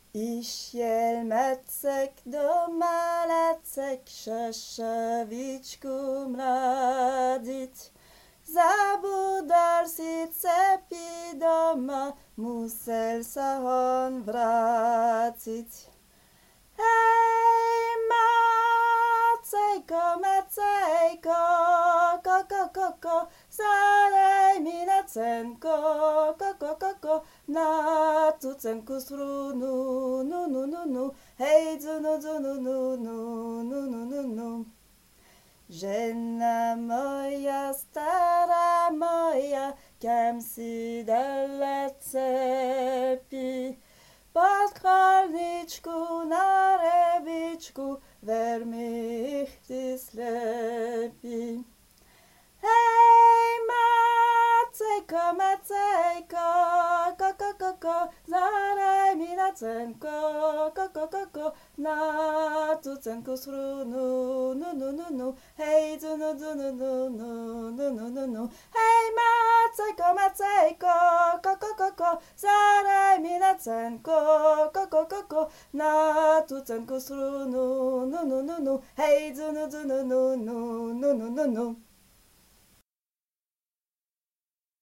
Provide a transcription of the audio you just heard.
Išiel Macek do Malacek šašavičku mladiť. Zabudol si cepy doma, musel sa on vrátiť. Hej, Macejko, Macejko, zadaj mi na cenko, na tú cenku srunu, hej, dzunu, Žena moja, stará moja, kam si dala cepy? Pod cholničku na rebičku, ver mi ich ty slepí. Hej, Macejko, Macejko, zadaj mi na cenko, na tú cenku srunu, hej, dzunu, hej, Macejko, Macejko, zadaj mi na cenko, na tú cenku srunu, hej, dzunu,